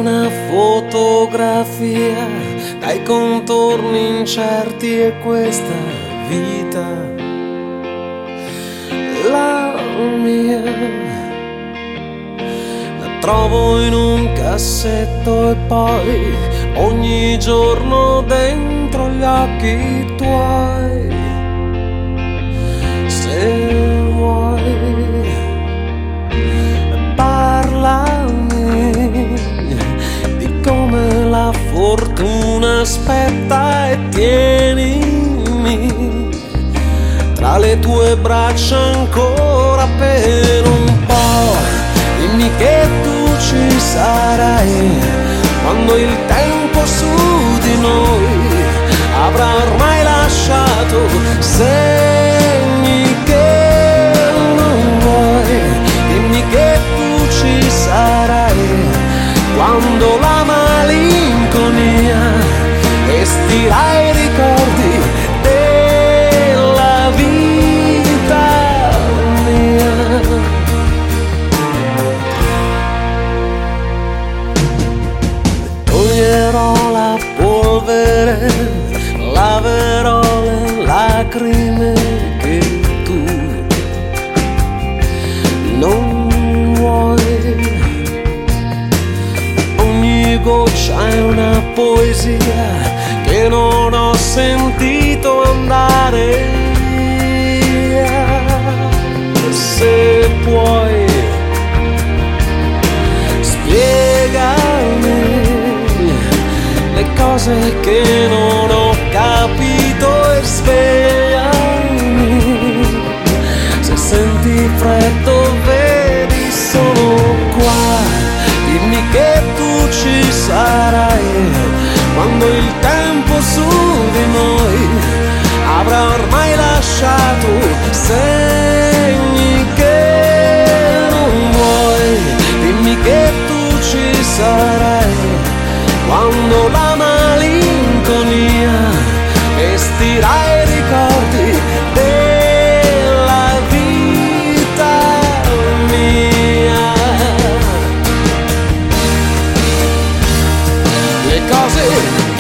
una fotografia dai contorni incerti e questa vita, la mia, la trovo in un cassetto e poi ogni giorno dentro gli occhi tuoi. Se vuoi parlami di come la fortuna aspetta e tienimi tra le tue braccia ancora per un po'. Dimmi che tu ci sarai quando il tempo su di noi avrà ormai lasciato segni che non vuoi. Dimmi che tu ci sarai quando la malinconia vestirà i ricordi della vita mia. Toglierò la polvere, laverò le lacrime che tu non vuoi. Ogni goccia è una poesia che non ho sentito andare via. Se puoi spiegami le cose che non ho capito e svegliami se senti freddo, vedi sono qua. Dimmi che tu ci sarai quando il tempo su di noi avrà ormai lasciato segni che non vuoi. Dimmi che tu ci sarai quando la malinconia vestirà i ricordi della vita mia. Le cose